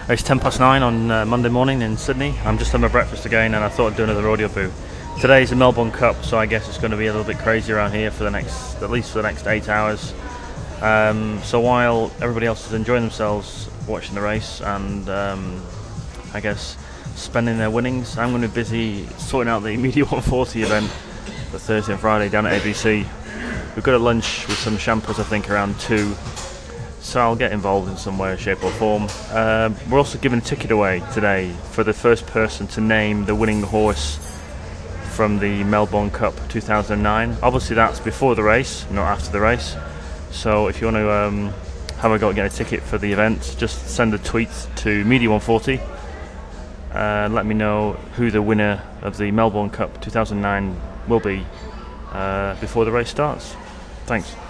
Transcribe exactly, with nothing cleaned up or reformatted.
It's ten past nine on uh, Monday morning in Sydney. I'm just having my breakfast again, and I thought I'd do another audio boo. Today's the Melbourne Cup, so I guess it's going to be a little bit crazy around here for the next, at least for the next eight hours. Um, so while everybody else is enjoying themselves watching the race and um, I guess spending their winnings, I'm going to be busy sorting out the Media one forty event for Thursday and Friday down at A B C. We've got a lunch with some champers, I think, around two. So I'll get involved in some way, shape or form. Uh, we're also giving a ticket away today for the first person to name the winning horse from the Melbourne Cup two thousand nine. Obviously that's before the race, not after the race. So if you want to um, have a go at getting a ticket for the event, just send a tweet to Media one forty and let me know who the winner of the Melbourne Cup two thousand nine will be uh, before the race starts. Thanks.